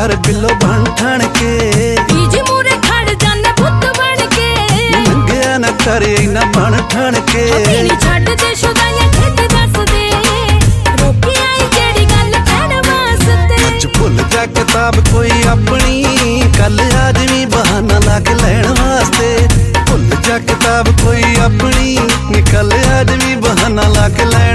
कर बिलो बन ठण के जी मूरे खड़ जाने पुत बन के लंघिया न करे ना बन ठण के छड्ड दे शुदाइयां खेत दस दे रोकी आई जेड़ी गल कहण वास्ते अज भुल जा किताब कोई अपनी कल आज भी बहाना ला के लैण वास्ते भुल जा किताब कोई अपनी कल आज भी बहाना ला के लैण